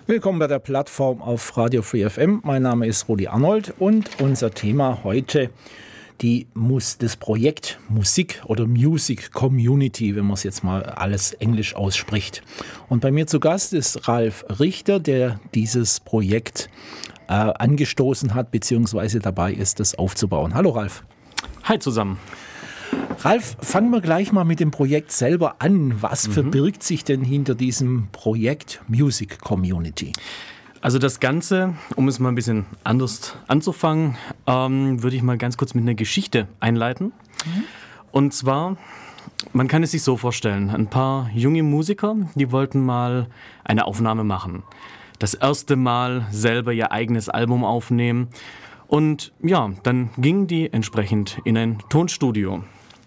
Willkommen bei der Plattform auf Radio Free FM. Mein Name ist Rudi Arnold und unser Thema heute das Projekt Musik oder Music Community, wenn man es jetzt mal alles Englisch ausspricht. Und bei mir zu Gast ist Ralf Richter, der dieses Projekt angestoßen hat, beziehungsweise dabei ist, das aufzubauen. Hallo Ralf. Hi zusammen. Ralf, fangen wir gleich mal mit dem Projekt selber an. Was verbirgt sich denn hinter diesem Projekt Music Community? Also das Ganze, um es mal ein bisschen anders anzufangen, würde ich mal ganz kurz mit einer Geschichte einleiten. Und zwar, man kann es sich so vorstellen, ein paar junge Musiker, die wollten mal eine Aufnahme machen. Das erste Mal selber ihr eigenes Album aufnehmen. Und ja, dann gingen die entsprechend in ein Tonstudio.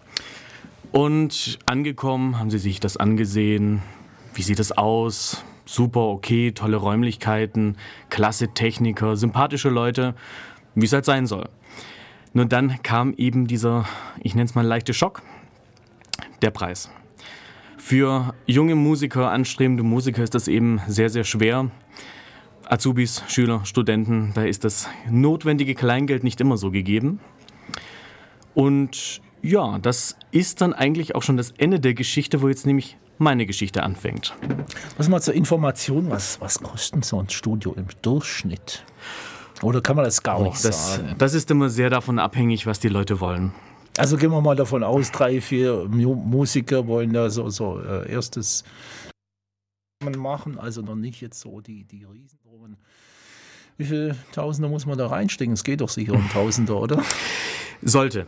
Und angekommen haben sie sich das angesehen. Wie sieht es aus? Super, okay, tolle Räumlichkeiten, klasse Techniker, sympathische Leute, wie es halt sein soll. Nur dann kam eben dieser, ich nenne es mal leichte Schock, der Preis. Für junge Musiker, anstrebende Musiker ist das eben sehr, sehr schwer. Azubis, Schüler, Studenten, da ist das notwendige Kleingeld nicht immer so gegeben. Und ja, das ist dann eigentlich auch schon das Ende der Geschichte, wo jetzt nämlich meine Geschichte anfängt. Was mal zur Information, was kostet so ein Studio im Durchschnitt? Oder kann man das gar nicht sagen? Das ist immer sehr davon abhängig, was die Leute wollen. Also gehen wir mal davon aus, 3, 4 Musiker wollen da so erstes machen, also noch nicht jetzt so die Riesendrohungen. Wie viele Tausender muss man da reinstecken? Es geht doch sicher um Tausender, oder? Sollte.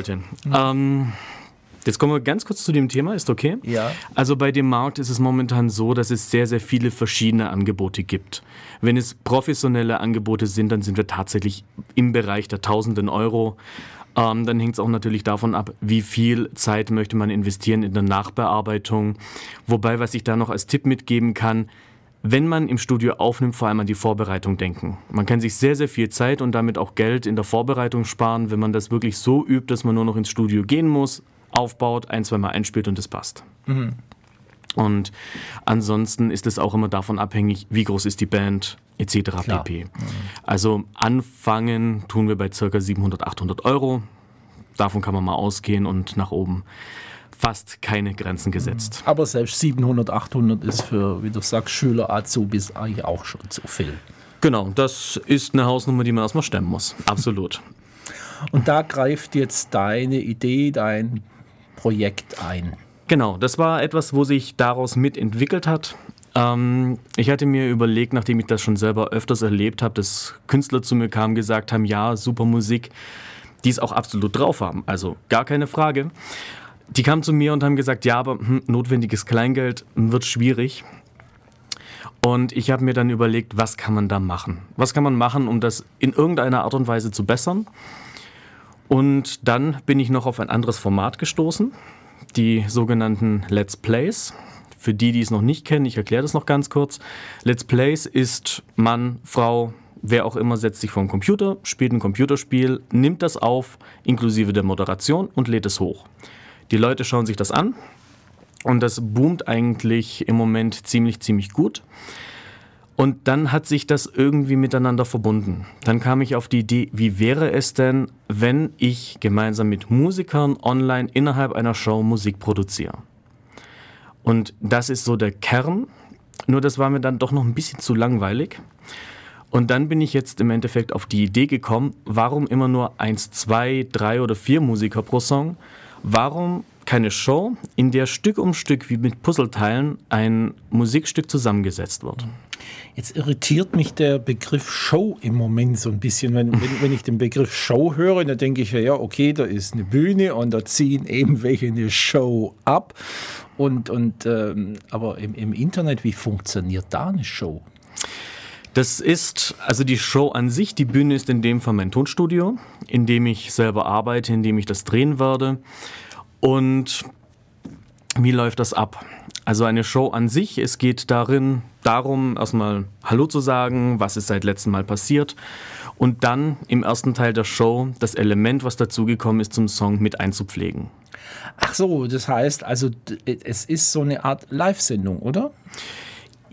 Jetzt kommen wir ganz kurz zu dem Thema, ist okay? Ja. Also bei dem Markt ist es momentan so, dass es sehr, sehr viele verschiedene Angebote gibt. Wenn es professionelle Angebote sind, dann sind wir tatsächlich im Bereich der Tausenden Euro. Dann hängt es auch natürlich davon ab, wie viel Zeit möchte man investieren in der Nachbearbeitung. Wobei, was ich da noch als Tipp mitgeben kann, wenn man im Studio aufnimmt, vor allem an die Vorbereitung denken. Man kann sich sehr, sehr viel Zeit und damit auch Geld in der Vorbereitung sparen, wenn man das wirklich so übt, dass man nur noch ins Studio gehen muss, aufbaut, 1-2 Mal einspielt und es passt. Und ansonsten ist es auch immer davon abhängig, wie groß ist die Band etc. pp. Also anfangen tun wir bei ca. 700, 800 Euro. Davon kann man mal ausgehen und nach oben fast keine Grenzen gesetzt. Aber selbst 700, 800 ist für, wie du sagst, Schüler, Azubis eigentlich auch schon zu viel. Genau, das ist eine Hausnummer, die man erstmal stemmen muss. Absolut. Und da greift jetzt deine Idee, dein Projekt ein. Genau, das war etwas, wo sich daraus mitentwickelt hat. Ich hatte mir überlegt, nachdem ich das schon selber öfters erlebt habe, dass Künstler zu mir kamen, gesagt haben, ja, super Musik, die es auch absolut drauf haben, also gar keine Frage. Die kamen zu mir und haben gesagt, ja, aber notwendiges Kleingeld wird schwierig. Und ich habe mir dann überlegt, was kann man da machen? Was kann man machen, um das in irgendeiner Art und Weise zu bessern? Und dann bin ich noch auf ein anderes Format gestoßen, die sogenannten Let's Plays. Für die es noch nicht kennen, ich erkläre das noch ganz kurz. Let's Plays ist Mann, Frau, wer auch immer setzt sich vor den Computer, spielt ein Computerspiel, nimmt das auf, inklusive der Moderation und lädt es hoch. Die Leute schauen sich das an und das boomt eigentlich im Moment ziemlich gut. Und dann hat sich das irgendwie miteinander verbunden. Dann kam ich auf die Idee, wie wäre es denn, wenn ich gemeinsam mit Musikern online innerhalb einer Show Musik produziere. Und das ist so der Kern, nur das war mir dann doch noch ein bisschen zu langweilig. Und dann bin ich jetzt im Endeffekt auf die Idee gekommen, warum immer nur 1, 2, 3 oder 4 Musiker pro Song? Warum keine Show, in der Stück um Stück wie mit Puzzleteilen ein Musikstück zusammengesetzt wird? Jetzt irritiert mich der Begriff Show im Moment so ein bisschen. Wenn ich den Begriff Show höre, dann denke ich ja, okay, da ist eine Bühne und da ziehen eben welche eine Show ab. Aber im Internet, wie funktioniert da eine Show? Das ist, also die Show an sich, die Bühne ist in dem Fall mein Tonstudio, in dem ich selber arbeite, in dem ich das drehen werde. Und wie läuft das ab? Also eine Show an sich, es geht darum, erstmal Hallo zu sagen, was ist seit letztem Mal passiert. Und dann im ersten Teil der Show das Element, was dazugekommen ist, zum Song mit einzupflegen. Ach so, das heißt, also es ist so eine Art Live-Sendung, oder?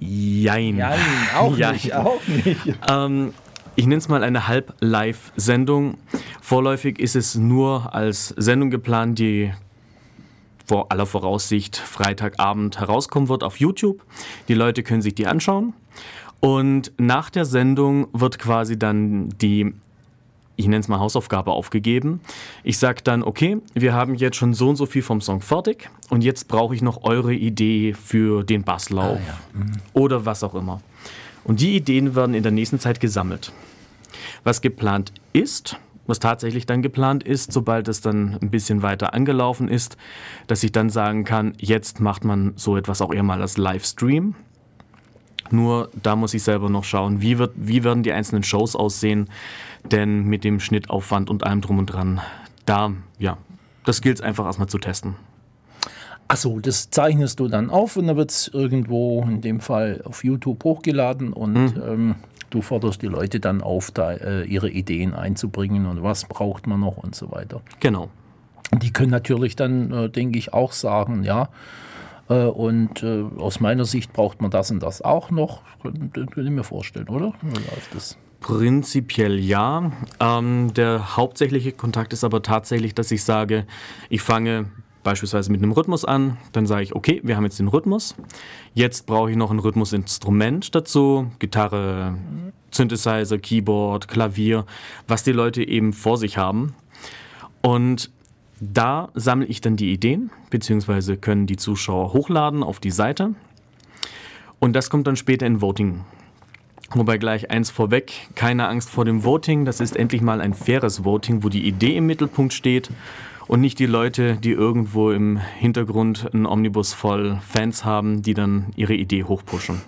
Jein. Nein, auch Jein. nicht, auch nicht. Ich nenne es mal eine Halb-Live-Sendung. Vorläufig ist es nur als Sendung geplant, die vor aller Voraussicht Freitagabend herauskommen wird auf YouTube. Die Leute können sich die anschauen. Und nach der Sendung wird quasi dann die, ich nenne es mal Hausaufgabe, aufgegeben. Ich sage dann, okay, wir haben jetzt schon so und so viel vom Song fertig und jetzt brauche ich noch eure Idee für den Basslauf oder was auch immer. Und die Ideen werden in der nächsten Zeit gesammelt. Was geplant ist, was tatsächlich dann geplant ist, sobald es dann ein bisschen weiter angelaufen ist, dass ich dann sagen kann, jetzt macht man so etwas auch eher mal als Livestream. Nur da muss ich selber noch schauen, wie werden die einzelnen Shows aussehen, denn mit dem Schnittaufwand und allem drum und dran, das gilt es einfach erstmal zu testen. Achso, das zeichnest du dann auf und dann wird es irgendwo, in dem Fall auf YouTube, hochgeladen und du forderst die Leute dann auf, da ihre Ideen einzubringen und was braucht man noch und so weiter. Genau. Die können natürlich dann, denke ich, auch sagen, ja, und aus meiner Sicht braucht man das und das auch noch. Könnte ich mir vorstellen, oder? Wie läuft das? Prinzipiell ja. Der hauptsächliche Kontakt ist aber tatsächlich, dass ich sage, ich fange beispielsweise mit einem Rhythmus an, dann sage ich, okay, wir haben jetzt den Rhythmus, jetzt brauche ich noch ein Rhythmusinstrument dazu, Gitarre, Synthesizer, Keyboard, Klavier, was die Leute eben vor sich haben. Und da sammle ich dann die Ideen, beziehungsweise können die Zuschauer hochladen auf die Seite und das kommt dann später in Voting. Wobei gleich eins vorweg, keine Angst vor dem Voting, das ist endlich mal ein faires Voting, wo die Idee im Mittelpunkt steht und nicht die Leute, die irgendwo im Hintergrund einen Omnibus voll Fans haben, die dann ihre Idee hochpushen.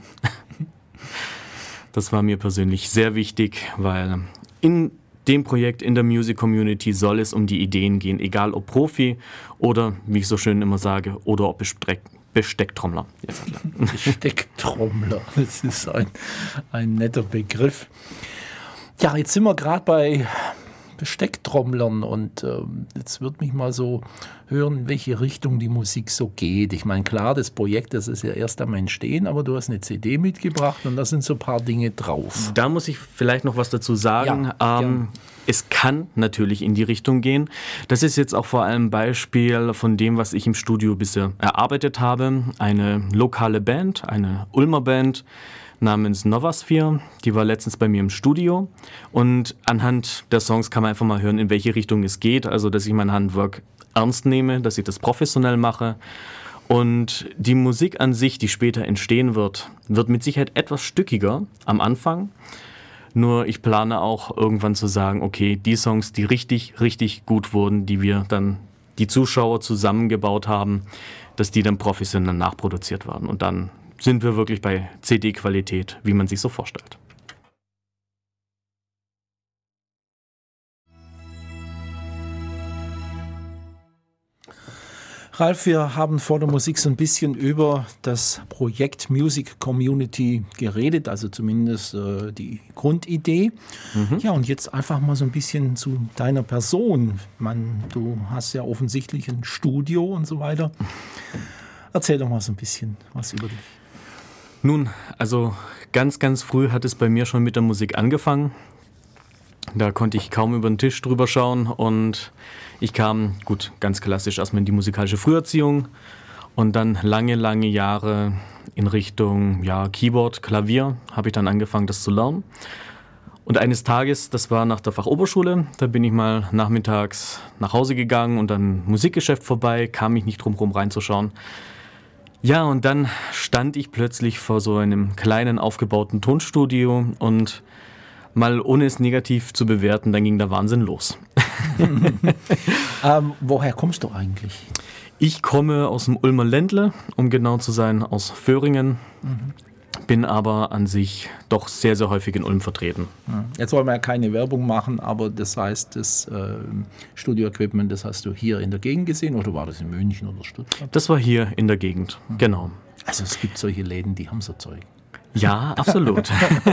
Das war mir persönlich sehr wichtig, weil in dem Projekt, in der Music Community soll es um die Ideen gehen, egal ob Profi oder, wie ich so schön immer sage, oder ob Bestecktrommler. Bestecktrommler, das ist ein netter Begriff. Ja, jetzt sind wir gerade bei Bestecktrommlern und jetzt würde mich mal so hören, in welche Richtung die Musik so geht. Ich meine, klar, das Projekt, das ist ja erst am Entstehen, aber du hast eine CD mitgebracht und da sind so ein paar Dinge drauf. Da muss ich vielleicht noch was dazu sagen. Ja, es kann natürlich in die Richtung gehen. Das ist jetzt auch vor allem ein Beispiel von dem, was ich im Studio bisher erarbeitet habe. Eine lokale Band, eine Ulmer Band, namens Novasphere. Die war letztens bei mir im Studio und anhand der Songs kann man einfach mal hören, in welche Richtung es geht. Also, dass ich mein Handwerk ernst nehme, dass ich das professionell mache. Und die Musik an sich, die später entstehen wird mit Sicherheit etwas stückiger am Anfang. Nur ich plane auch irgendwann zu sagen, okay, die Songs, die richtig, richtig gut wurden, die wir dann, die Zuschauer zusammengebaut haben, dass die dann professionell nachproduziert werden. Und dann sind wir wirklich bei CD-Qualität, wie man sich so vorstellt. Ralf, wir haben vor der Musik so ein bisschen über das Projekt Music Community geredet, also zumindest die Grundidee. Ja, und jetzt einfach mal so ein bisschen zu deiner Person. Du hast ja offensichtlich ein Studio und so weiter. Erzähl doch mal so ein bisschen was über dich. Nun, also ganz, ganz früh hat es bei mir schon mit der Musik angefangen. Da konnte ich kaum über den Tisch drüber schauen und ich kam, ganz klassisch erstmal in die musikalische Früherziehung und dann lange, lange Jahre in Richtung Keyboard, Klavier habe ich dann angefangen, das zu lernen. Und eines Tages, das war nach der Fachoberschule, da bin ich mal nachmittags nach Hause gegangen und dann Musikgeschäft vorbei, kam ich nicht drum rum reinzuschauen. Ja, und dann stand ich plötzlich vor so einem kleinen aufgebauten Tonstudio und mal ohne es negativ zu bewerten, dann ging der Wahnsinn los. Woher kommst du eigentlich? Ich komme aus dem Ulmer Ländle, um genau zu sein, aus Föhringen. Bin aber an sich doch sehr, sehr häufig in Ulm vertreten. Jetzt wollen wir ja keine Werbung machen, aber das heißt, das Studio-Equipment, das hast du hier in der Gegend gesehen oder war das in München oder Stuttgart? Das war hier in der Gegend, genau. Also es gibt solche Läden, die haben so Zeug. Ja, absolut.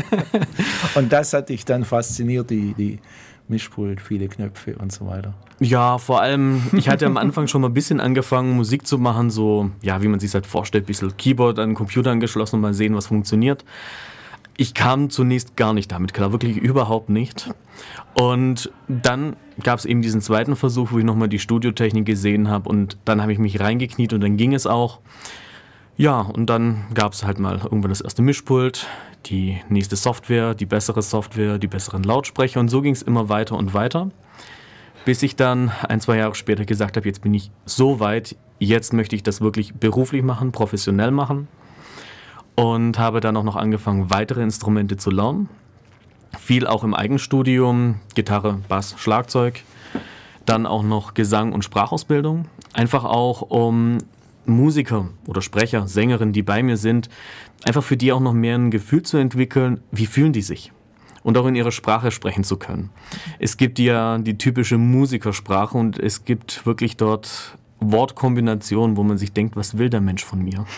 Und das hat dich dann fasziniert, die Mischpult, viele Knöpfe und so weiter. Ja, vor allem, ich hatte am Anfang schon mal ein bisschen angefangen, Musik zu machen, so, ja, wie man sich halt vorstellt, ein bisschen Keyboard an den Computer angeschlossen und mal sehen, was funktioniert. Ich kam zunächst gar nicht damit klar, wirklich überhaupt nicht. Und dann gab es eben diesen zweiten Versuch, wo ich nochmal die Studiotechnik gesehen habe und dann habe ich mich reingekniet und dann ging es auch. Ja, und dann gab es halt mal irgendwann das erste Mischpult, die nächste Software, die besseren Lautsprecher und so ging es immer weiter und weiter, bis ich dann 1-2 Jahre später gesagt habe, jetzt bin ich so weit, jetzt möchte ich das wirklich beruflich machen, professionell machen und habe dann auch noch angefangen, weitere Instrumente zu lernen. Viel auch im Eigenstudium, Gitarre, Bass, Schlagzeug, dann auch noch Gesang und Sprachausbildung, einfach auch um Musiker oder Sprecher, Sängerinnen, die bei mir sind, einfach für die auch noch mehr ein Gefühl zu entwickeln, wie fühlen die sich und auch in ihrer Sprache sprechen zu können. Es gibt ja die typische Musikersprache und es gibt wirklich dort Wortkombinationen, wo man sich denkt, was will der Mensch von mir?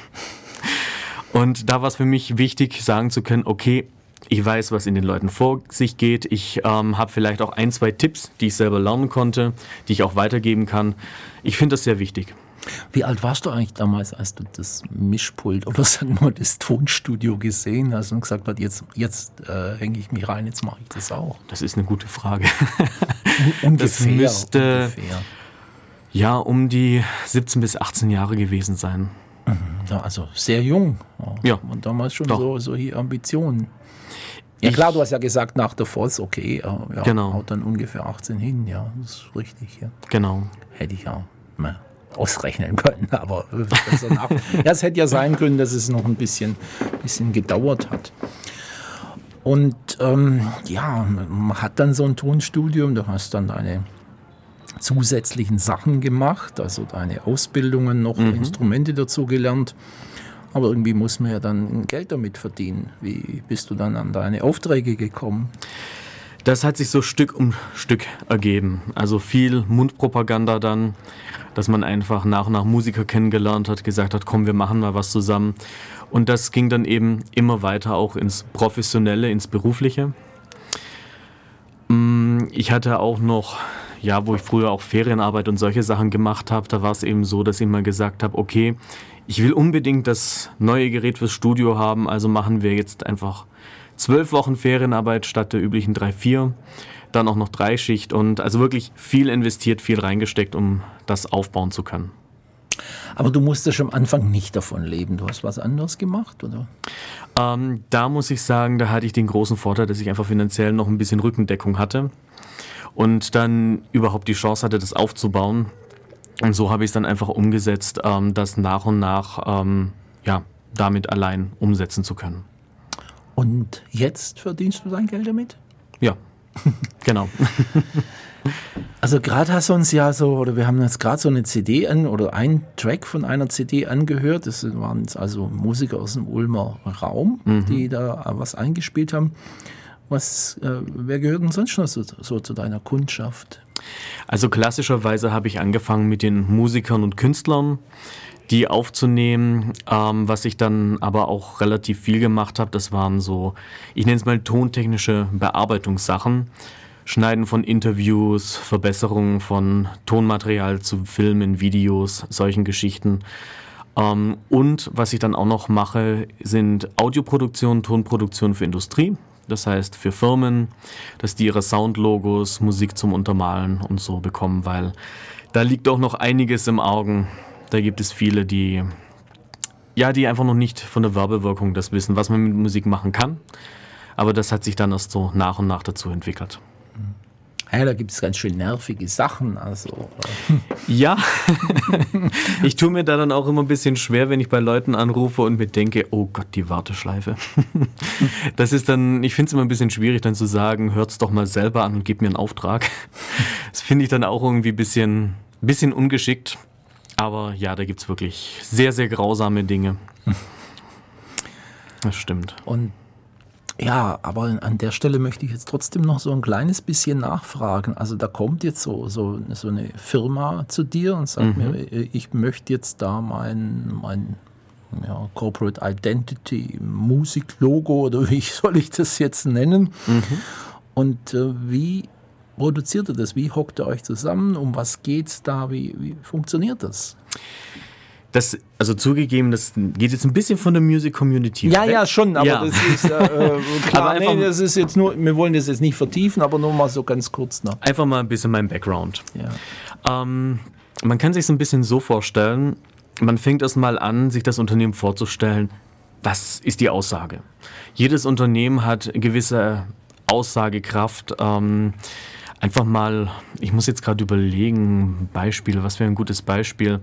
Und da war es für mich wichtig, sagen zu können, okay, ich weiß, was in den Leuten vor sich geht. Ich habe vielleicht auch 1-2 Tipps, die ich selber lernen konnte, die ich auch weitergeben kann. Ich finde das sehr wichtig. Wie alt warst du eigentlich damals, als du das Mischpult oder sagen wir mal das Tonstudio gesehen hast und gesagt hast, jetzt hänge ich mich rein, jetzt mache ich das auch? Das ist eine gute Frage. Ungefähr. Das müsste ja um die 17 bis 18 Jahre gewesen sein. Ja, also sehr jung. Ja. Und damals schon so hier Ambitionen. Ja klar, du hast ja gesagt, nach der Voss, okay, ja, genau. Haut dann ungefähr 18 hin, ja, das ist richtig. Ja. Genau. Hätte ich ja mal ausrechnen können, aber es hätte ja sein können, dass es noch ein bisschen gedauert hat. Und ja, man hat dann so ein Tonstudium, du hast dann deine zusätzlichen Sachen gemacht, also deine Ausbildungen noch, Instrumente dazu gelernt. Aber irgendwie muss man ja dann Geld damit verdienen. Wie bist du dann an deine Aufträge gekommen? Das hat sich so Stück um Stück ergeben. Also viel Mundpropaganda dann, dass man einfach nach und nach Musiker kennengelernt hat, gesagt hat, komm, wir machen mal was zusammen. Und das ging dann eben immer weiter auch ins Professionelle, ins Berufliche. Ich hatte auch noch, ja, wo ich früher auch Ferienarbeit und solche Sachen gemacht habe, da war es eben so, dass ich mal gesagt habe, okay, ich will unbedingt das neue Gerät fürs Studio haben, also machen wir jetzt einfach 12 Wochen Ferienarbeit statt der üblichen 3-4, dann auch noch 3-Schicht und also wirklich viel investiert, viel reingesteckt, um das aufbauen zu können. Aber du musstest am Anfang nicht davon leben, du hast was anderes gemacht, oder? Da muss ich sagen, da hatte ich den großen Vorteil, dass ich einfach finanziell noch ein bisschen Rückendeckung hatte und dann überhaupt die Chance hatte, das aufzubauen. Und so habe ich es dann einfach umgesetzt, das nach und nach ja, damit allein umsetzen zu können. Und jetzt verdienst du dein Geld damit? Ja, genau. Also gerade hast du uns ja so, oder wir haben jetzt gerade so eine CD oder einen Track von einer CD angehört. Das waren also Musiker aus dem Ulmer Raum, die da was eingespielt haben. Wer gehört denn sonst noch so zu deiner Kundschaft? Also klassischerweise habe ich angefangen mit den Musikern und Künstlern, die aufzunehmen. Was ich dann aber auch relativ viel gemacht habe, das waren so, ich nenne es mal tontechnische Bearbeitungssachen. Schneiden von Interviews, Verbesserungen von Tonmaterial zu Filmen, Videos, solchen Geschichten. Und was ich dann auch noch mache, sind Audioproduktionen, Tonproduktionen für Industrie. Das heißt für Firmen, dass die ihre Soundlogos, Musik zum Untermalen und so bekommen, weil da liegt auch noch einiges im Augen. Da gibt es viele, die einfach noch nicht von der Werbewirkung das wissen, was man mit Musik machen kann. Aber das hat sich dann erst so nach und nach dazu entwickelt. Ja, da gibt es ganz schön nervige Sachen. Also. Ja, ich tue mir da dann auch immer ein bisschen schwer, wenn ich bei Leuten anrufe und mir denke, oh Gott, die Warteschleife. Das ist dann, ich finde es immer ein bisschen schwierig dann zu sagen, hört's doch mal selber an und gebt mir einen Auftrag. Das finde ich dann auch irgendwie ein bisschen ungeschickt. Aber ja, da gibt es wirklich sehr, sehr grausame Dinge. Das stimmt. Und ja, aber an der Stelle möchte ich jetzt trotzdem noch so ein kleines bisschen nachfragen. Also da kommt jetzt so eine Firma zu dir und sagt mir, ich möchte jetzt da mein Corporate Identity, Musiklogo oder wie soll ich das jetzt nennen? Und wie produziert ihr das? Wie hockt ihr euch zusammen? Um was geht's da? Wie funktioniert das? Also zugegeben, das geht jetzt ein bisschen von der Music Community weg. Ja, schon, aber das ist klar, aber das ist jetzt nur, wir wollen das jetzt nicht vertiefen, aber nur mal so ganz kurz noch. Einfach mal ein bisschen mein Background. Ja. Man kann sich es ein bisschen so vorstellen, man fängt erst mal an, sich das Unternehmen vorzustellen, was ist die Aussage. Jedes Unternehmen hat gewisse Aussagekraft. Einfach mal, ich muss jetzt gerade überlegen, Beispiel, was wäre ein gutes Beispiel?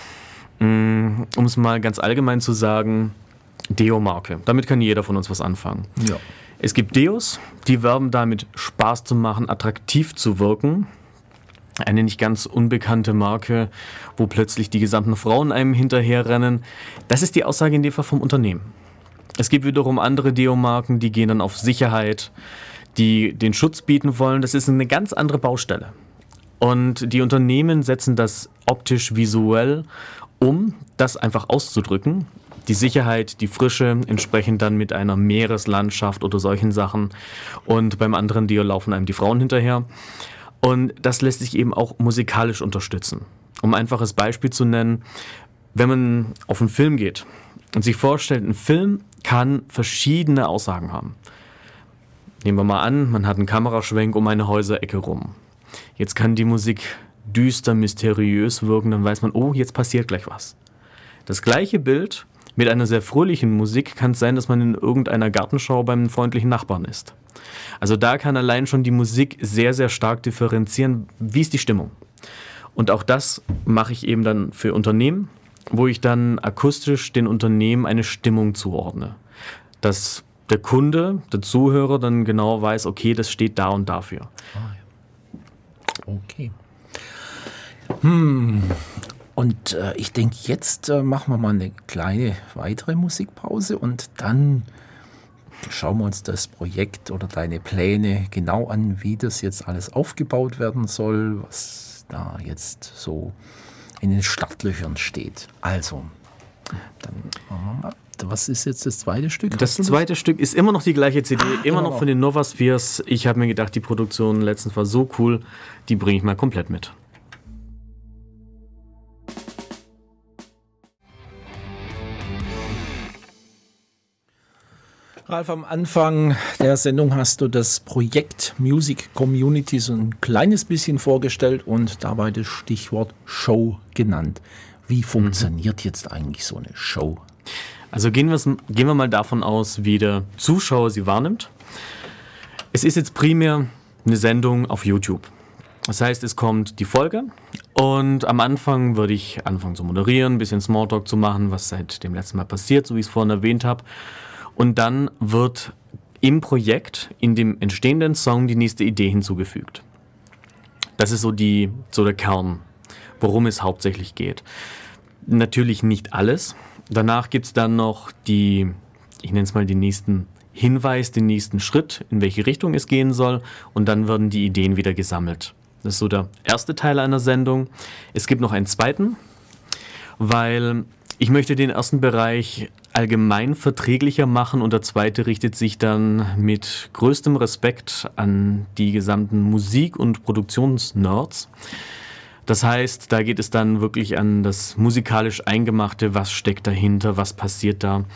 Um es mal ganz allgemein zu sagen, Deo-Marke. Damit kann jeder von uns was anfangen. Ja. Es gibt Deos, die werben damit, Spaß zu machen, attraktiv zu wirken. Eine nicht ganz unbekannte Marke, wo plötzlich die gesamten Frauen einem hinterherrennen. Das ist die Aussage in dem Fall vom Unternehmen. Es gibt wiederum andere Deo-Marken, die gehen dann auf Sicherheit, die den Schutz bieten wollen. Das ist eine ganz andere Baustelle. Und die Unternehmen setzen das optisch, visuell das einfach auszudrücken. Die Sicherheit, die Frische entsprechend dann mit einer Meereslandschaft oder solchen Sachen. Und beim anderen Deo laufen einem die Frauen hinterher. Und das lässt sich eben auch musikalisch unterstützen. Um ein einfaches Beispiel zu nennen, wenn man auf einen Film geht und sich vorstellt, ein Film kann verschiedene Aussagen haben. Nehmen wir mal an, man hat einen Kameraschwenk um eine Häuserecke rum. Jetzt kann die Musik düster, mysteriös wirken, dann weiß man, oh, jetzt passiert gleich was. Das gleiche Bild mit einer sehr fröhlichen Musik kann es sein, dass man in irgendeiner Gartenschau beim freundlichen Nachbarn ist. Also da kann allein schon die Musik sehr, sehr stark differenzieren, wie ist die Stimmung. Und auch das mache ich eben dann für Unternehmen, wo ich dann akustisch den Unternehmen eine Stimmung zuordne. Dass der Kunde, der Zuhörer dann genau weiß, okay, das steht da und dafür. Okay. Und ich denke, jetzt machen wir mal eine kleine weitere Musikpause und dann schauen wir uns das Projekt oder deine Pläne genau an, wie das jetzt alles aufgebaut werden soll, was da jetzt so in den Startlöchern steht. Also, dann machen wir mal. Was ist jetzt das zweite Stück? Das zweite Stück ist immer noch die gleiche CD, immer noch von den Novaspheres. Ich habe mir gedacht, die Produktion letztens war so cool, die bringe ich mal komplett mit. Ralf, am Anfang der Sendung hast du das Projekt Music Community so ein kleines bisschen vorgestellt und dabei das Stichwort Show genannt. Wie funktioniert jetzt eigentlich so eine Show? Also gehen wir mal davon aus, wie der Zuschauer sie wahrnimmt. Es ist jetzt primär eine Sendung auf YouTube. Das heißt, es kommt die Folge und am Anfang würde ich anfangen zu moderieren, ein bisschen Smalltalk zu machen, was seit dem letzten Mal passiert, so wie ich es vorhin erwähnt habe. Und dann wird im Projekt, in dem entstehenden Song, die nächste Idee hinzugefügt. Das ist so der Kern, worum es hauptsächlich geht. Natürlich nicht alles. Danach gibt es dann noch ich nenne es mal den nächsten Hinweis, den nächsten Schritt, in welche Richtung es gehen soll. Und dann werden die Ideen wieder gesammelt. Das ist so der erste Teil einer Sendung. Es gibt noch einen zweiten, weil ich möchte den ersten Bereich allgemein verträglicher machen und der zweite richtet sich dann mit größtem Respekt an die gesamten Musik- und Produktionsnerds. Das heißt, da geht es dann wirklich an das musikalisch Eingemachte, was steckt dahinter, was passiert da.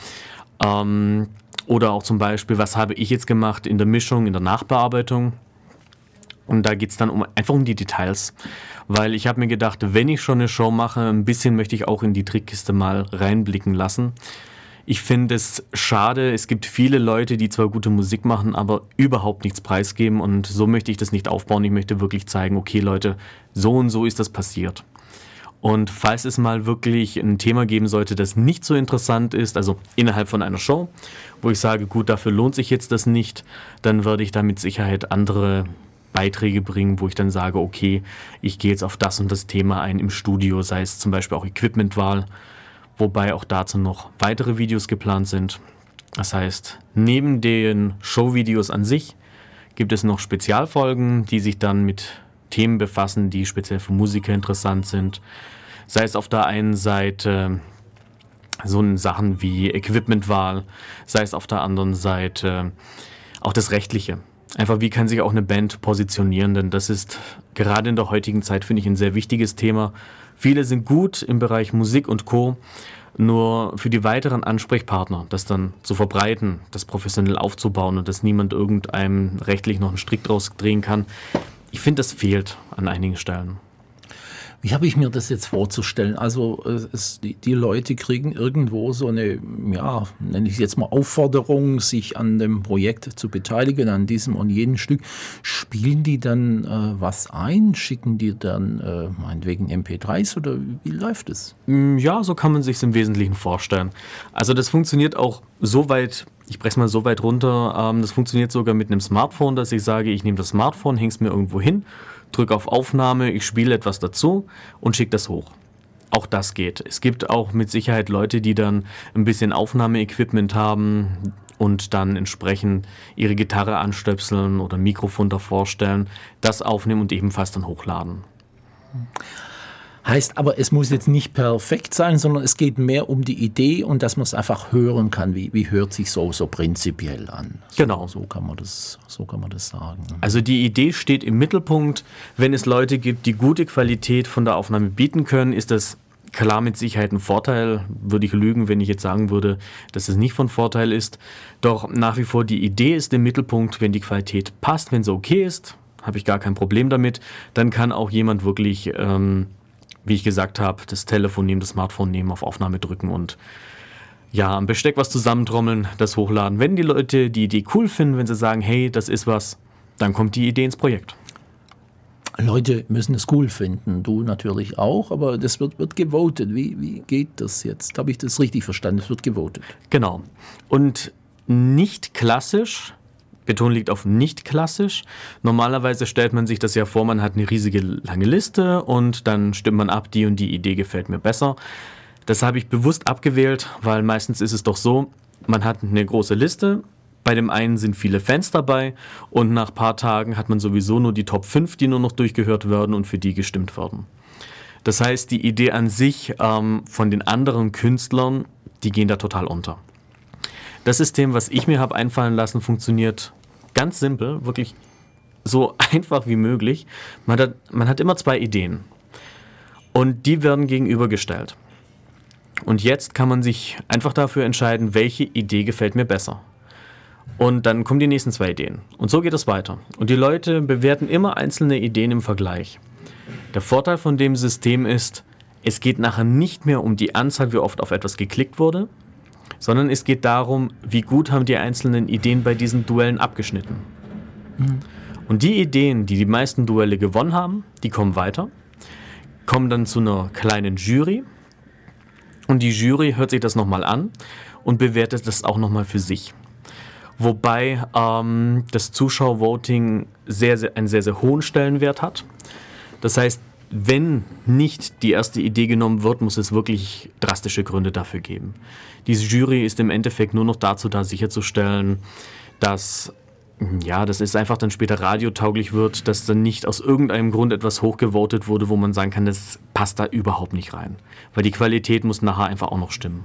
Oder auch zum Beispiel, was habe ich jetzt gemacht in der Mischung, in der Nachbearbeitung. Und da geht es dann einfach um die Details. Weil ich habe mir gedacht, wenn ich schon eine Show mache, ein bisschen möchte ich auch in die Trickkiste mal reinblicken lassen. Ich finde es schade, es gibt viele Leute, die zwar gute Musik machen, aber überhaupt nichts preisgeben und so möchte ich das nicht aufbauen. Ich möchte wirklich zeigen, okay Leute, so und so ist das passiert. Und falls es mal wirklich ein Thema geben sollte, das nicht so interessant ist, also innerhalb von einer Show, wo ich sage, gut, dafür lohnt sich jetzt das nicht, dann würde ich da mit Sicherheit andere Beiträge bringen, wo ich dann sage, okay, ich gehe jetzt auf das und das Thema ein im Studio, sei es zum Beispiel auch Equipmentwahl, wobei auch dazu noch weitere Videos geplant sind. Das heißt, neben den Showvideos an sich gibt es noch Spezialfolgen, die sich dann mit Themen befassen, die speziell für Musiker interessant sind. Sei es auf der einen Seite so Sachen wie Equipmentwahl, sei es auf der anderen Seite auch das Rechtliche. Einfach, wie kann sich auch eine Band positionieren, denn das ist gerade in der heutigen Zeit, finde ich, ein sehr wichtiges Thema. Viele sind gut im Bereich Musik und Co., nur für die weiteren Ansprechpartner, das dann zu verbreiten, das professionell aufzubauen und dass niemand irgendeinem rechtlich noch einen Strick draus drehen kann. Ich finde, das fehlt an einigen Stellen. Wie habe ich mir das jetzt vorzustellen? Also die Leute kriegen irgendwo so eine, ja, nenne ich es jetzt mal Aufforderung, sich an dem Projekt zu beteiligen, an diesem und jenem Stück. Spielen die dann was ein? Schicken die dann meinetwegen MP3s oder wie läuft es? Ja, so kann man sich es im Wesentlichen vorstellen. Also das funktioniert auch so weit, ich breche es mal so weit runter, das funktioniert sogar mit einem Smartphone, dass ich sage, ich nehme das Smartphone, hänge es mir irgendwo hin, drücke auf Aufnahme, ich spiele etwas dazu und schicke das hoch. Auch das geht. Es gibt auch mit Sicherheit Leute, die dann ein bisschen Aufnahmeequipment haben und dann entsprechend ihre Gitarre anstöpseln oder ein Mikrofon davor stellen, das aufnehmen und ebenfalls dann hochladen. Heißt aber, es muss jetzt nicht perfekt sein, sondern es geht mehr um die Idee und dass man es einfach hören kann. Wie hört sich so prinzipiell an? Genau. So kann man das sagen. Also die Idee steht im Mittelpunkt. Wenn es Leute gibt, die gute Qualität von der Aufnahme bieten können, ist das klar mit Sicherheit ein Vorteil. Würde ich lügen, wenn ich jetzt sagen würde, dass es nicht von Vorteil ist. Doch nach wie vor die Idee ist im Mittelpunkt. Wenn die Qualität passt, wenn sie okay ist, habe ich gar kein Problem damit. Dann kann auch jemand wirklich wie ich gesagt habe, das Telefon nehmen, das Smartphone nehmen, auf Aufnahme drücken und ja, am Besteck was zusammentrommeln, das hochladen. Wenn die Leute die Idee cool finden, wenn sie sagen, hey, das ist was, dann kommt die Idee ins Projekt. Leute müssen es cool finden, du natürlich auch, aber das wird gewotet. Wie geht das jetzt? Habe ich das richtig verstanden? Es wird gewotet. Genau. Und nicht klassisch, Beton liegt auf nicht klassisch. Normalerweise stellt man sich das ja vor, man hat eine riesige lange Liste und dann stimmt man ab, die und die Idee gefällt mir besser. Das habe ich bewusst abgewählt, weil meistens ist es doch so, man hat eine große Liste, bei dem einen sind viele Fans dabei und nach ein paar Tagen hat man sowieso nur die Top 5, die nur noch durchgehört werden und für die gestimmt werden. Das heißt, die Idee an sich von den anderen Künstlern, die gehen da total unter. Das System, was ich mir habe einfallen lassen, funktioniert ganz simpel, wirklich so einfach wie möglich. Man hat immer 2 Ideen und die werden gegenübergestellt. Und jetzt kann man sich einfach dafür entscheiden, welche Idee gefällt mir besser. Und dann kommen die nächsten 2 Ideen. Und so geht es weiter. Und die Leute bewerten immer einzelne Ideen im Vergleich. Der Vorteil von dem System ist, es geht nachher nicht mehr um die Anzahl, wie oft auf etwas geklickt wurde, sondern es geht darum, wie gut haben die einzelnen Ideen bei diesen Duellen abgeschnitten. Und die Ideen, die die meisten Duelle gewonnen haben, die kommen weiter, kommen dann zu einer kleinen Jury und die Jury hört sich das nochmal an und bewertet das auch nochmal für sich. Wobei das Zuschauervoting einen sehr, sehr hohen Stellenwert hat. Das heißt, wenn nicht die erste Idee genommen wird, muss es wirklich drastische Gründe dafür geben. Diese Jury ist im Endeffekt nur noch dazu da, sicherzustellen, dass es einfach dann später radiotauglich wird, dass dann nicht aus irgendeinem Grund etwas hochgevotet wurde, wo man sagen kann, das passt da überhaupt nicht rein. Weil die Qualität muss nachher einfach auch noch stimmen.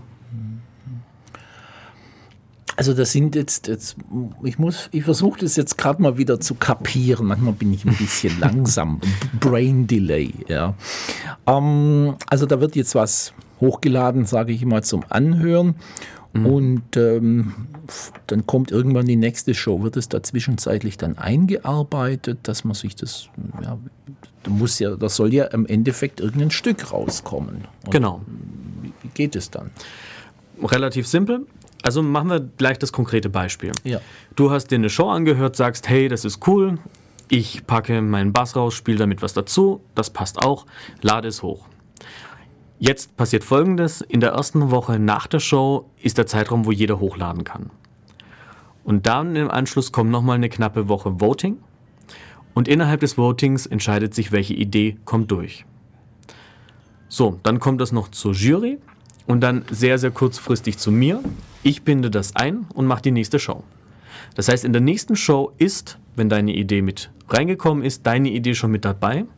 Also das sind jetzt ich versuche das jetzt gerade mal wieder zu kapieren. Manchmal bin ich ein bisschen langsam. Brain Delay, ja. Also da wird jetzt was hochgeladen, sage ich mal, zum Anhören. Und dann kommt irgendwann die nächste Show. Wird es da zwischenzeitlich dann eingearbeitet, dass man sich das, da soll ja im Endeffekt irgendein Stück rauskommen. Und genau. Wie geht es dann? Relativ simpel. Also machen wir gleich das konkrete Beispiel. Ja. Du hast dir eine Show angehört, sagst, hey, das ist cool, ich packe meinen Bass raus, spiele damit was dazu, das passt auch, lade es hoch. Jetzt passiert Folgendes, in der ersten Woche nach der Show ist der Zeitraum, wo jeder hochladen kann. Und dann im Anschluss kommt nochmal eine knappe Woche Voting und innerhalb des Votings entscheidet sich, welche Idee kommt durch. So, dann kommt das noch zur Jury und dann sehr, sehr kurzfristig zu mir. Ich binde das ein und mache die nächste Show. Das heißt, in der nächsten Show ist, wenn deine Idee mit reingekommen ist, deine Idee schon mit dabei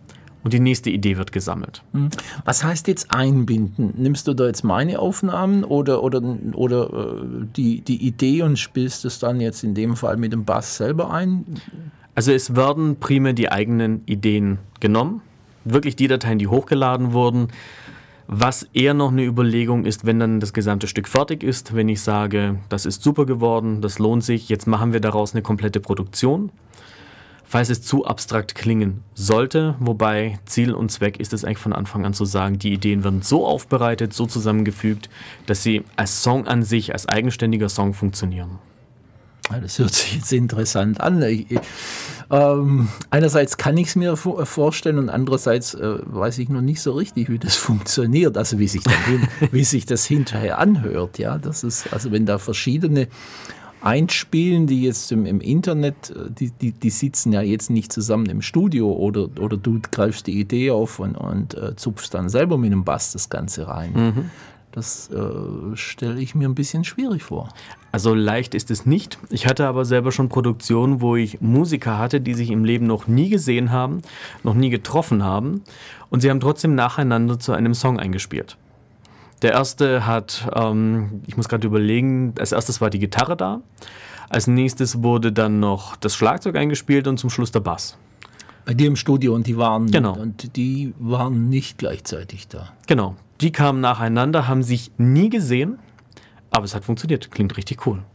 und die nächste Idee wird gesammelt. Was heißt jetzt einbinden? Nimmst du da jetzt meine Aufnahmen oder die Idee und spielst es dann jetzt in dem Fall mit dem Bass selber ein? Also es werden primär die eigenen Ideen genommen, wirklich die Dateien, die hochgeladen wurden. Was eher noch eine Überlegung ist, wenn dann das gesamte Stück fertig ist, wenn ich sage, das ist super geworden, das lohnt sich, jetzt machen wir daraus eine komplette Produktion. Falls es zu abstrakt klingen sollte, wobei Ziel und Zweck ist es eigentlich von Anfang an zu sagen, die Ideen werden so aufbereitet, so zusammengefügt, dass sie als Song an sich, als eigenständiger Song funktionieren. Das hört sich jetzt interessant an. Einerseits kann ich es mir vorstellen und andererseits weiß ich noch nicht so richtig, wie das funktioniert, also wie sich das hinterher anhört. Ja, das ist, also wenn da verschiedene einspielen, die jetzt im Internet, die sitzen ja jetzt nicht zusammen im Studio oder du greifst die Idee auf und zupfst dann selber mit dem Bass das Ganze rein. Das stelle ich mir ein bisschen schwierig vor. Also leicht ist es nicht. Ich hatte aber selber schon Produktionen, wo ich Musiker hatte, die sich im Leben noch nie gesehen haben, noch nie getroffen haben und sie haben trotzdem nacheinander zu einem Song eingespielt. Der erste hat, ich muss gerade überlegen, als erstes war die Gitarre da, als nächstes wurde dann noch das Schlagzeug eingespielt und zum Schluss der Bass. Bei dir im Studio und die waren Genau. nicht gleichzeitig da. Genau, die kamen nacheinander, haben sich nie gesehen, aber es hat funktioniert, klingt richtig cool.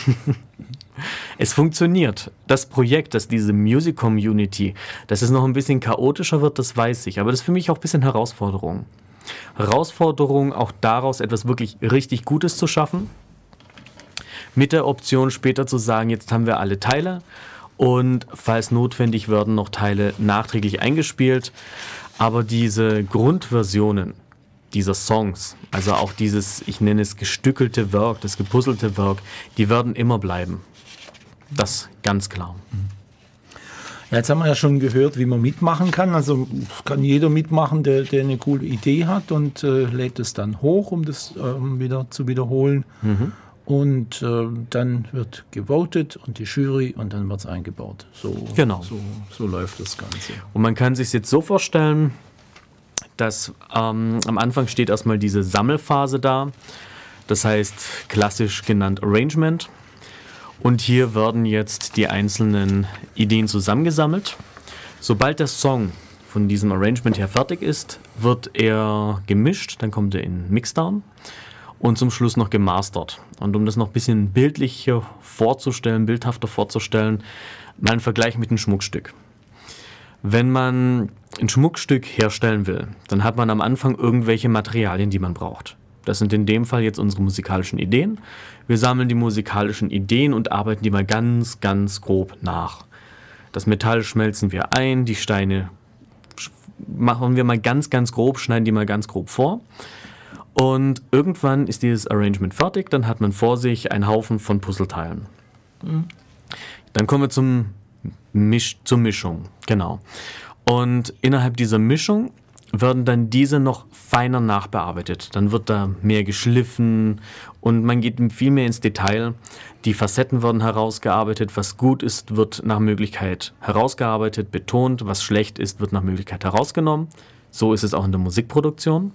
Es funktioniert. Das Projekt, diese Music Community, dass es noch ein bisschen chaotischer wird, das weiß ich, aber das ist für mich auch ein bisschen Herausforderung. Herausforderung, auch daraus etwas wirklich richtig Gutes zu schaffen, mit der Option später zu sagen, jetzt haben wir alle Teile und falls notwendig werden noch Teile nachträglich eingespielt, aber diese Grundversionen dieser Songs, also auch dieses, ich nenne es gestückelte Werk, das gepuzzelte Werk, die werden immer bleiben. Das ganz klar. Ja, jetzt haben wir ja schon gehört, wie man mitmachen kann. Also kann jeder mitmachen, der eine coole Idee hat und lädt es dann hoch, um das wieder zu wiederholen. Und dann wird gewotet und die Jury und dann wird es eingebaut. Genau. So läuft das Ganze. Und man kann sich jetzt so vorstellen, dass am Anfang steht erstmal diese Sammelphase da. Das heißt klassisch genannt Arrangement. Und hier werden jetzt die einzelnen Ideen zusammengesammelt. Sobald der Song von diesem Arrangement her fertig ist, wird er gemischt, dann kommt er in Mixdown und zum Schluss noch gemastert. Und um das noch ein bisschen bildlicher vorzustellen, bildhafter vorzustellen, mal ein Vergleich mit einem Schmuckstück. Wenn man ein Schmuckstück herstellen will, dann hat man am Anfang irgendwelche Materialien, die man braucht. Das sind in dem Fall jetzt unsere musikalischen Ideen. Wir sammeln die musikalischen Ideen und arbeiten die mal ganz, ganz grob nach. Das Metall schmelzen wir ein, die Steine machen wir mal ganz, ganz grob, schneiden die mal ganz grob vor. Und irgendwann ist dieses Arrangement fertig, dann hat man vor sich einen Haufen von Puzzleteilen. Dann kommen wir zur Mischung, genau. Und innerhalb dieser Mischung werden dann diese noch feiner nachbearbeitet. Dann wird da mehr geschliffen und man geht viel mehr ins Detail. Die Facetten werden herausgearbeitet. Was gut ist, wird nach Möglichkeit herausgearbeitet, betont. Was schlecht ist, wird nach Möglichkeit herausgenommen. So ist es auch in der Musikproduktion.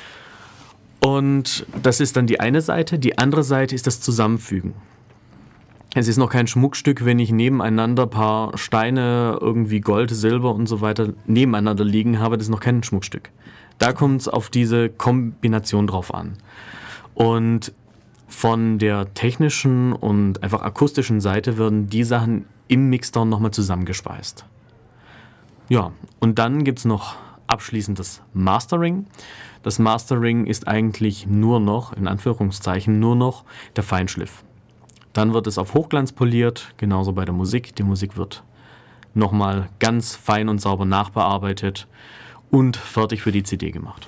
Und das ist dann die eine Seite. Die andere Seite ist das Zusammenfügen. Es ist noch kein Schmuckstück, wenn ich nebeneinander ein paar Steine, irgendwie Gold, Silber und so weiter nebeneinander liegen habe. Das ist noch kein Schmuckstück. Da kommt es auf diese Kombination drauf an. Und von der technischen und einfach akustischen Seite werden die Sachen im Mixdown nochmal zusammengespeist. Ja, und dann gibt es noch abschließend das Mastering. Das Mastering ist eigentlich nur noch, in Anführungszeichen, nur noch der Feinschliff. Dann wird es auf Hochglanz poliert, genauso bei der Musik. Die Musik wird nochmal ganz fein und sauber nachbearbeitet und fertig für die CD gemacht.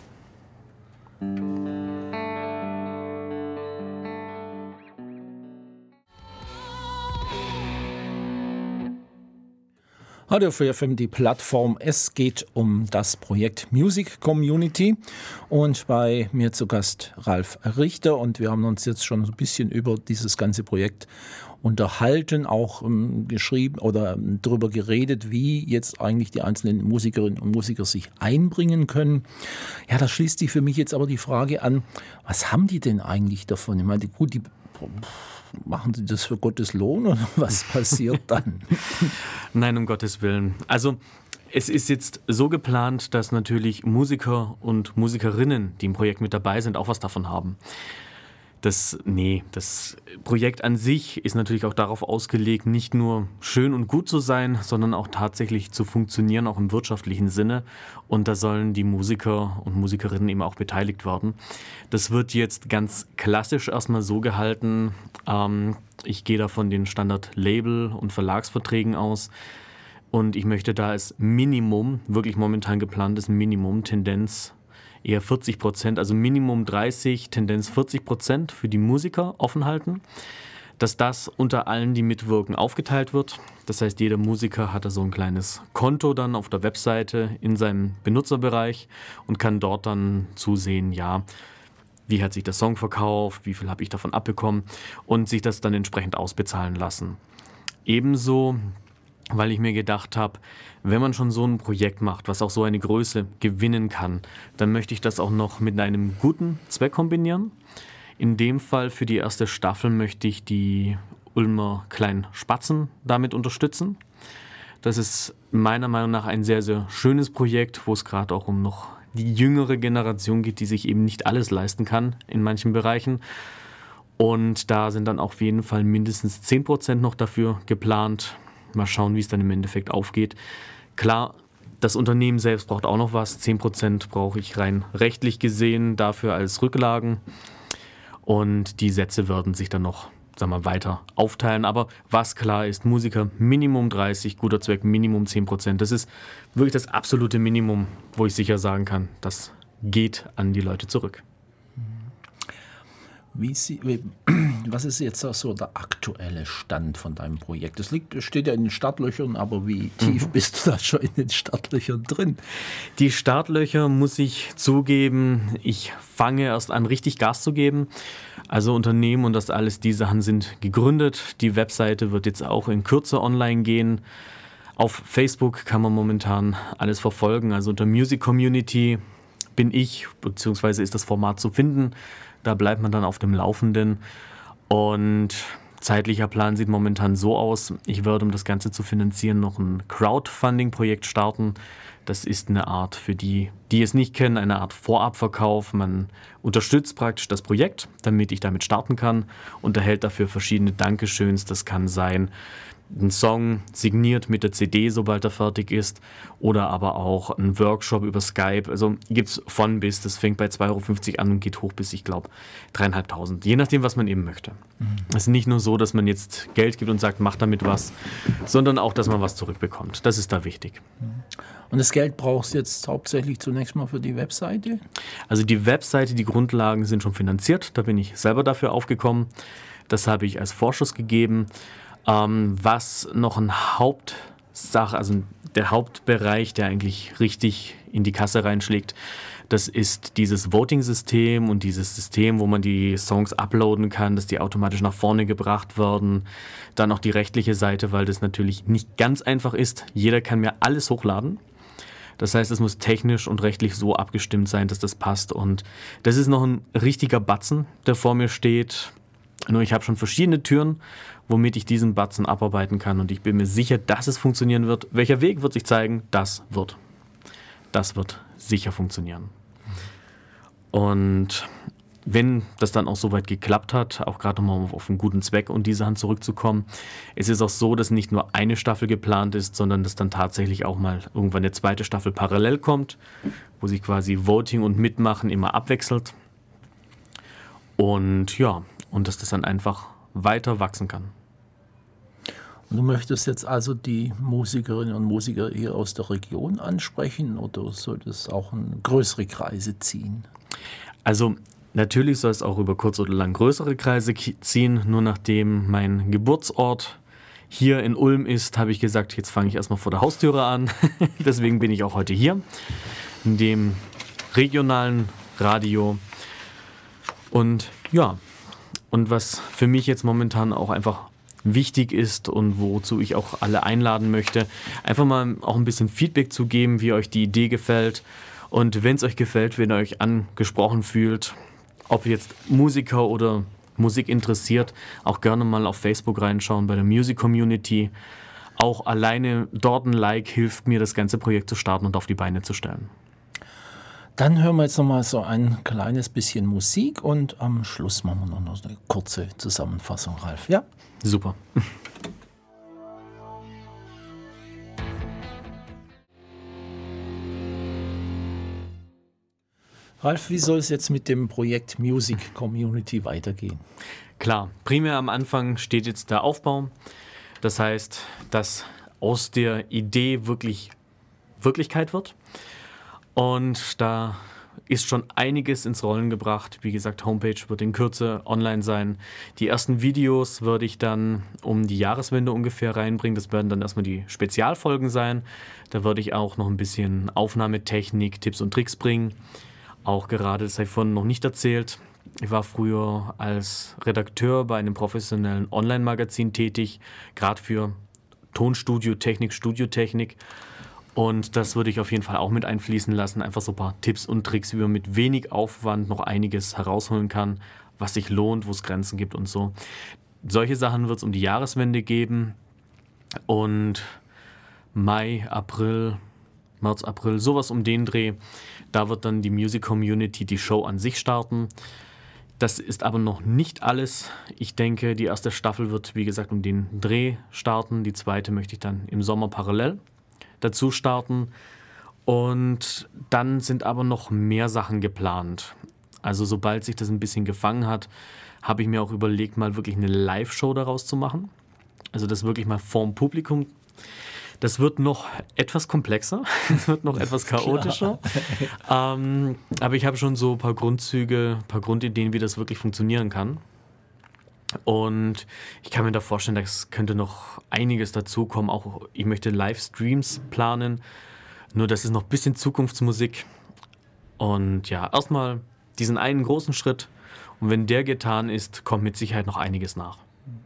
Radio Free FM, die Plattform. Es geht um das Projekt Music Community und bei mir zu Gast Ralf Richter und wir haben uns jetzt schon ein bisschen über dieses ganze Projekt unterhalten, auch geschrieben oder darüber geredet, wie jetzt eigentlich die einzelnen Musikerinnen und Musiker sich einbringen können. Ja, da schließt sich für mich jetzt aber die Frage an, was haben die denn eigentlich davon? Ich meine, gut, die machen Sie das für Gottes Lohn oder was passiert dann? Nein, um Gottes Willen. Also es ist jetzt so geplant, dass natürlich Musiker und Musikerinnen, die im Projekt mit dabei sind, auch was davon haben. Das Projekt an sich ist natürlich auch darauf ausgelegt, nicht nur schön und gut zu sein, sondern auch tatsächlich zu funktionieren, auch im wirtschaftlichen Sinne. Und da sollen die Musiker und Musikerinnen eben auch beteiligt werden. Das wird jetzt ganz klassisch erstmal so gehalten. Ich gehe da von den Standard-Label- und Verlagsverträgen aus. Und ich möchte da als Minimum, wirklich momentan geplantes Minimum, Tendenz eher 40%, also Minimum 30, Tendenz 40% für die Musiker offen halten, dass das unter allen, die mitwirken, aufgeteilt wird. Das heißt, jeder Musiker hat da so ein kleines Konto dann auf der Webseite in seinem Benutzerbereich und kann dort dann zusehen, ja, wie hat sich der Song verkauft, wie viel habe ich davon abbekommen und sich das dann entsprechend ausbezahlen lassen. Ebenso, weil ich mir gedacht habe, wenn man schon so ein Projekt macht, was auch so eine Größe gewinnen kann, dann möchte ich das auch noch mit einem guten Zweck kombinieren. In dem Fall für die erste Staffel möchte ich die Ulmer Kleinen Spatzen damit unterstützen. Das ist meiner Meinung nach ein sehr, sehr schönes Projekt, wo es gerade auch um noch die jüngere Generation geht, die sich eben nicht alles leisten kann in manchen Bereichen. Und da sind dann auf jeden Fall mindestens 10% noch dafür geplant. Mal schauen, wie es dann im Endeffekt aufgeht. Klar, das Unternehmen selbst braucht auch noch was. 10% brauche ich rein rechtlich gesehen dafür als Rücklagen. Und die Sätze werden sich dann noch, weiter aufteilen. Aber was klar ist, Musiker Minimum 30, guter Zweck Minimum 10%. Das ist wirklich das absolute Minimum, wo ich sicher sagen kann, das geht an die Leute zurück. Was ist jetzt so der aktuelle Stand von deinem Projekt? Das steht ja in den Startlöchern, aber wie tief bist du da schon in den Startlöchern drin? Die Startlöcher, muss ich zugeben, ich fange erst an, richtig Gas zu geben. Also Unternehmen und das alles, die Sachen sind gegründet. Die Webseite wird jetzt auch in Kürze online gehen. Auf Facebook kann man momentan alles verfolgen. Also unter Music Community bin ich, beziehungsweise ist das Format zu finden. Da bleibt man dann auf dem Laufenden und zeitlicher Plan sieht momentan so aus, ich werde, um das Ganze zu finanzieren, noch ein Crowdfunding-Projekt starten. Das ist eine Art, für die es nicht kennen, eine Art Vorabverkauf. Man unterstützt praktisch das Projekt, damit ich damit starten kann und erhält dafür verschiedene Dankeschöns. Das kann sein, ein Song signiert mit der CD, sobald er fertig ist, oder aber auch ein Workshop über Skype. Also gibt es von bis, das fängt bei 2,50 € an und geht hoch bis, ich glaube, 3.500, je nachdem, was man eben möchte. Es ist nicht nur so, dass man jetzt Geld gibt und sagt, mach damit was, sondern auch, dass man was zurückbekommt. Das ist da wichtig. Und das Geld brauchst du jetzt hauptsächlich zunächst mal für die Webseite? Also die Webseite, die Grundlagen sind schon finanziert, da bin ich selber dafür aufgekommen. Das habe ich als Vorschuss gegeben. Was noch ein Hauptsache, also der Hauptbereich, der eigentlich richtig in die Kasse reinschlägt, das ist dieses Voting-System und dieses System, wo man die Songs uploaden kann, dass die automatisch nach vorne gebracht werden. Dann auch die rechtliche Seite, weil das natürlich nicht ganz einfach ist. Jeder kann mir alles hochladen. Das heißt, es muss technisch und rechtlich so abgestimmt sein, dass das passt. Und das ist noch ein richtiger Batzen, der vor mir steht. Nur ich habe schon verschiedene Türen, womit ich diesen Batzen abarbeiten kann. Und ich bin mir sicher, dass es funktionieren wird. Welcher Weg wird sich zeigen? Das wird sicher funktionieren. Und wenn das dann auch soweit geklappt hat, auch gerade nochmal auf einen guten Zweck und die Sachen zurückzukommen, es ist auch so, dass nicht nur eine Staffel geplant ist, sondern dass dann tatsächlich auch mal irgendwann eine zweite Staffel parallel kommt, wo sich quasi Voting und Mitmachen immer abwechselt. Und ja, und dass das dann einfach weiter wachsen kann. Und du möchtest jetzt also die Musikerinnen und Musiker hier aus der Region ansprechen oder soll das auch in größere Kreise ziehen? Also natürlich soll es auch über kurz oder lang größere Kreise ziehen, nur nachdem mein Geburtsort hier in Ulm ist, habe ich gesagt, jetzt fange ich erstmal vor der Haustüre an. Deswegen bin ich auch heute hier, in dem regionalen Radio. Und ja, und was für mich jetzt momentan auch einfach wichtig ist und wozu ich auch alle einladen möchte, einfach mal auch ein bisschen Feedback zu geben, wie euch die Idee gefällt. Und wenn es euch gefällt, wenn ihr euch angesprochen fühlt, ob jetzt Musiker oder Musik interessiert, auch gerne mal auf Facebook reinschauen bei der Music Community. Auch alleine dort ein Like hilft mir, das ganze Projekt zu starten und auf die Beine zu stellen. Dann hören wir jetzt nochmal so ein kleines bisschen Musik und am Schluss machen wir noch eine kurze Zusammenfassung, Ralf. Ja? Super. Ralf, wie soll es jetzt mit dem Projekt Music Community weitergehen? Klar, primär am Anfang steht jetzt der Aufbau. Das heißt, dass aus der Idee wirklich Wirklichkeit wird. Und da ist schon einiges ins Rollen gebracht. Wie gesagt, Homepage wird in Kürze online sein. Die ersten Videos würde ich dann um die Jahreswende ungefähr reinbringen. Das werden dann erstmal die Spezialfolgen sein. Da würde ich auch noch ein bisschen Aufnahmetechnik, Tipps und Tricks bringen. Auch gerade, das habe ich vorhin noch nicht erzählt, ich war früher als Redakteur bei einem professionellen Online-Magazin tätig, gerade für Tonstudio-Technik, Studiotechnik. Und das würde ich auf jeden Fall auch mit einfließen lassen. Einfach so ein paar Tipps und Tricks, wie man mit wenig Aufwand noch einiges herausholen kann, was sich lohnt, wo es Grenzen gibt und so. Solche Sachen wird es um die Jahreswende geben. Und Mai, April, März, April, sowas um den Dreh. Da wird dann die Music Community die Show an sich starten. Das ist aber noch nicht alles. Ich denke, die erste Staffel wird, wie gesagt, um den Dreh starten. Die zweite möchte ich dann im Sommer parallel dazu starten. Und dann sind aber noch mehr Sachen geplant. Also sobald sich das ein bisschen gefangen hat, habe ich mir auch überlegt, mal wirklich eine Live-Show daraus zu machen. Also das wirklich mal vorm Publikum. Das wird noch etwas komplexer, das wird noch etwas chaotischer. Aber ich habe schon so ein paar Grundzüge, ein paar Grundideen, wie das wirklich funktionieren kann. Und ich kann mir da vorstellen, das könnte noch einiges dazukommen. Auch ich möchte Livestreams planen. Nur das ist noch ein bisschen Zukunftsmusik. Und ja, erstmal diesen einen großen Schritt. Und wenn der getan ist, kommt mit Sicherheit noch einiges nach.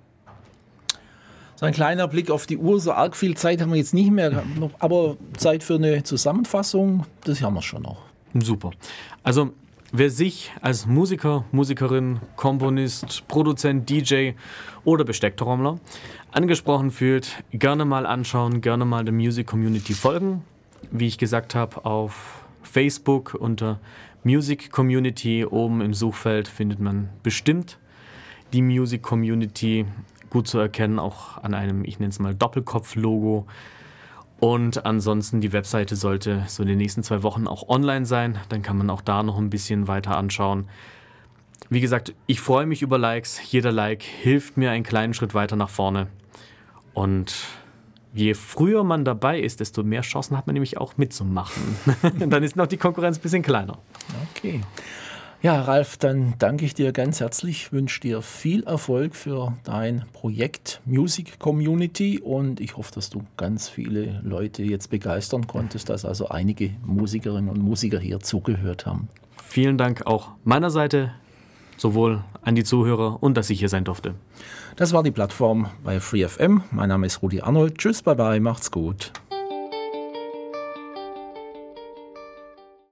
So ein kleiner Blick auf die Uhr. So arg viel Zeit haben wir jetzt nicht mehr. Aber Zeit für eine Zusammenfassung, das haben wir schon noch. Super. Also wer sich als Musiker, Musikerin, Komponist, Produzent, DJ oder Bestecktrommler angesprochen fühlt, gerne mal anschauen, gerne mal der Music Community folgen. Wie ich gesagt habe, auf Facebook unter Music Community oben im Suchfeld findet man bestimmt die Music Community, gut zu erkennen, auch an einem, ich nenne es mal Doppelkopf-Logo. Und ansonsten, die Webseite sollte so in den nächsten 2 Wochen auch online sein. Dann kann man auch da noch ein bisschen weiter anschauen. Wie gesagt, ich freue mich über Likes. Jeder Like hilft mir einen kleinen Schritt weiter nach vorne. Und je früher man dabei ist, desto mehr Chancen hat man nämlich auch mitzumachen. Dann ist noch die Konkurrenz ein bisschen kleiner. Okay. Ja, Ralf, dann danke ich dir ganz herzlich, wünsche dir viel Erfolg für dein Projekt Music Community und ich hoffe, dass du ganz viele Leute jetzt begeistern konntest, dass also einige Musikerinnen und Musiker hier zugehört haben. Vielen Dank auch meiner Seite, sowohl an die Zuhörer und dass ich hier sein durfte. Das war die Plattform bei FreeFM. Mein Name ist Rudi Arnold. Tschüss, bye bye, macht's gut.